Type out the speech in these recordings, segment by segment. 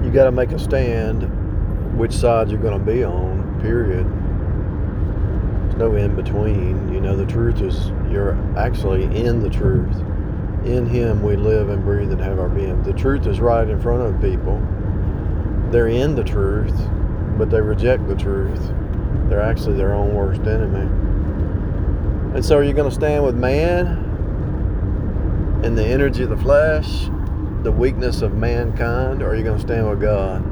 You got to make a stand which side you're going to be on, period. There's no in between. You know, the truth is, you're actually in the truth. In Him we live and breathe and have our being. The truth is right in front of people. They're in the truth, but they reject the truth. They're actually their own worst enemy. And so are you going to stand with man and the energy of the flesh, the weakness of mankind, or are you going to stand with God?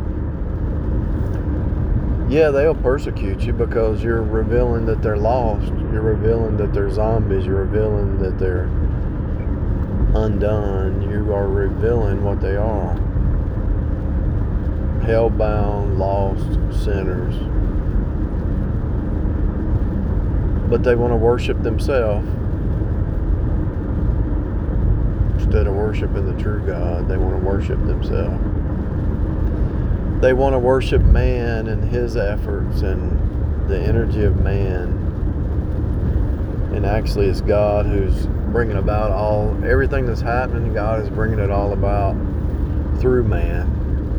Yeah, they'll persecute you because you're revealing that they're lost. You're revealing that they're zombies. You're revealing that they're undone. You are revealing what they are. Hell-bound, lost sinners. But they want to worship themselves instead of worshiping the true God. They want to worship themselves. They want to worship man and his efforts and the energy of man. And actually it's God who's bringing about everything that's happening. God is bringing it all about through man,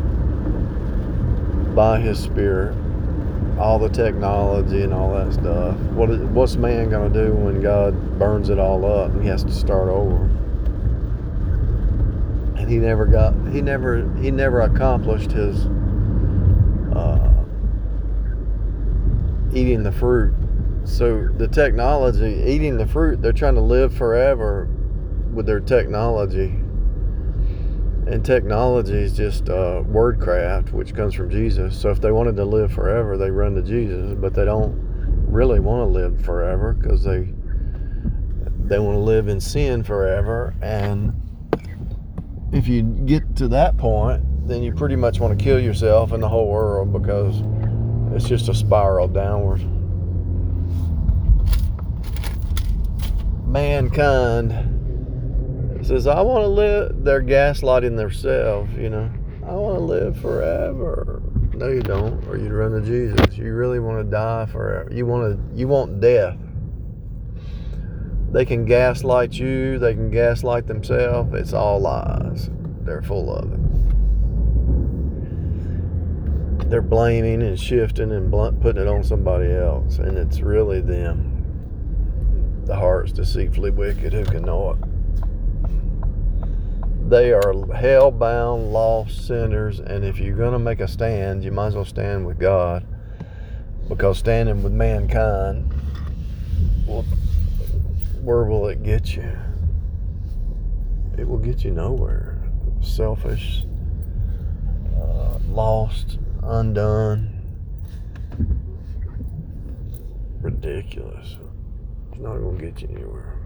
by His Spirit. All the technology and all that stuff. What's man gonna do when God burns it all up and he has to start over? And he never accomplished his eating the fruit. So the technology, eating the fruit, they're trying to live forever with their technology. And technology is just wordcraft, which comes from Jesus. So if they wanted to live forever, they run to Jesus, but they don't really want to live forever because they want to live in sin forever. And if you get to that point, then you pretty much want to kill yourself and the whole world because it's just a spiral downward. Mankind says, I want to live. They're gaslighting themselves, you know. I want to live forever. No, you don't, or you'd run to Jesus. You really want to die forever. You want death. They can gaslight you. They can gaslight themselves. It's all lies. They're full of it. They're blaming and shifting and putting it on somebody else, and it's really them. The heart's deceitfully wicked. Who can know it? They are hell-bound, lost sinners, and if you're going to make a stand, you might as well stand with God, because standing with mankind, well, where will it get you? It will get you nowhere. Selfish, lost, undone, ridiculous. It's not going to get you anywhere.